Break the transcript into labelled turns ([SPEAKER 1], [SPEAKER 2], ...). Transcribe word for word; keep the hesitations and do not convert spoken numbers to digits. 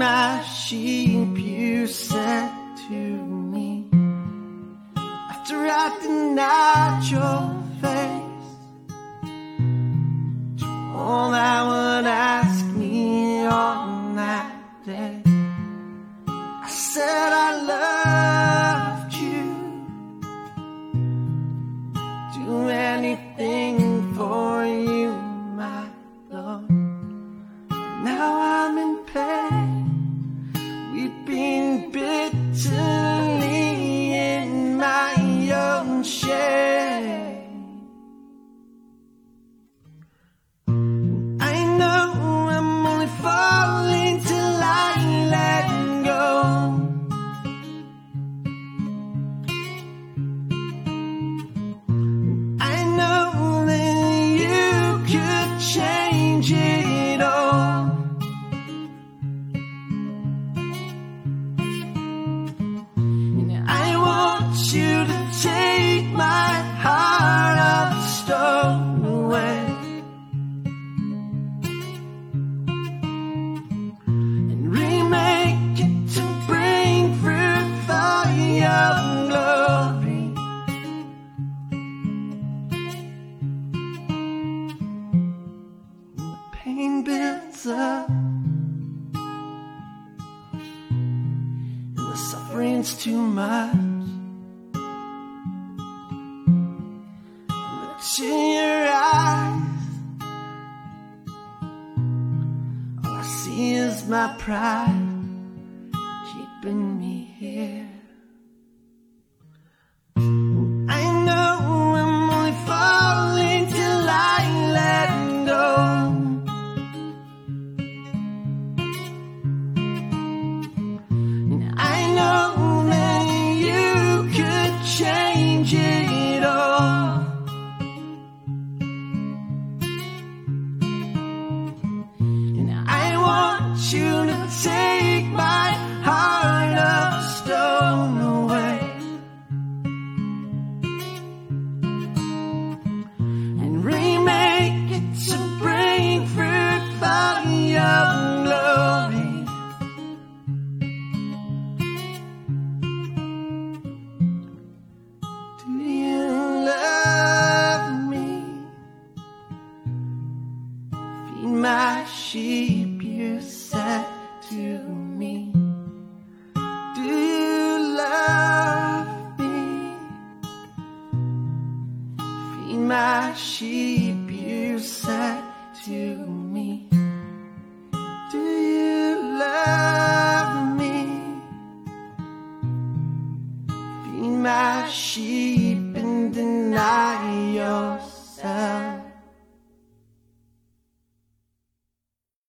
[SPEAKER 1] my sheep, you said to me, after I denied your face, to all that would ask me on that day, I said I loved you, do anything for you, my Lord. Now I'm in pain, weeping bitterly in my own shame. I know I'm only falling till I let go. I know that you could change it all. You to take my heart of stone away and remake it to bring fruit for your glory. The pain builds up and the suffering's too much. To your eyes, all I see is my pride keeping me here. I know I'm only falling till I let go. And I know that you could change it all. You to take my heart of stone away and remake it to bring fruit for your glory. Do you love me? Feed my sheep, you said to me. Do you love me? Feed my sheep, you said to me. Do you love me? Feed my sheep.